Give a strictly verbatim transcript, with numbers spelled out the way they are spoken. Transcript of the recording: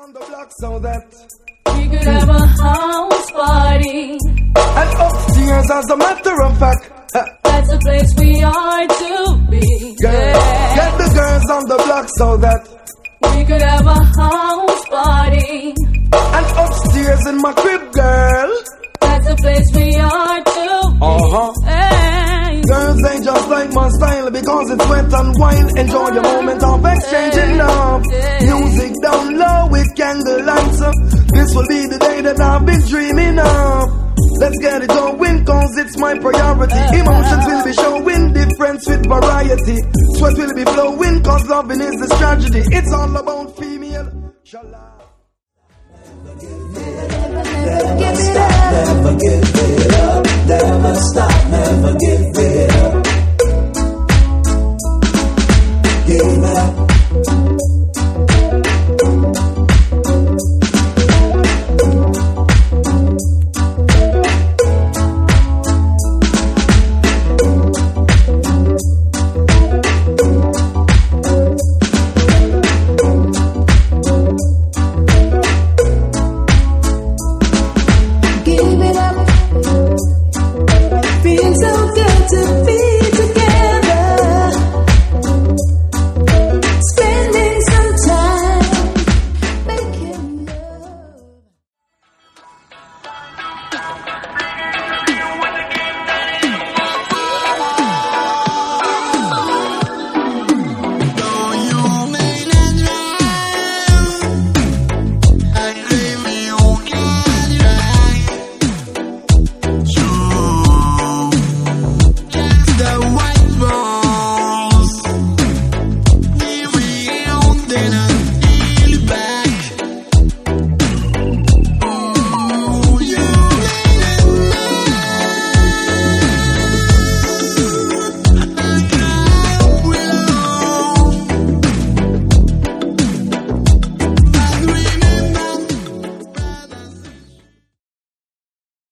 on the block so that we could have a house party. And upstairs, as a matter of fact, uh, that's the place we are to be. Girl, yeah. Get the girls on the block so that we could have a house party. And upstairs in my crib, girl, that's the place we are to be. Uh-huh. Hey. Girls ain't just like my style because it's wet and wild. Enjoy the moment of exchanging love. Music down low with candlelights. This will be the day that I've been dreaming of. Let's get it going cause it's my priority. Emotions will be showing difference with variety. Sweat will be flowing cause loving is this tragedy. It's all about female. Shala. Never stop, never give it up. Never stop, never give it up.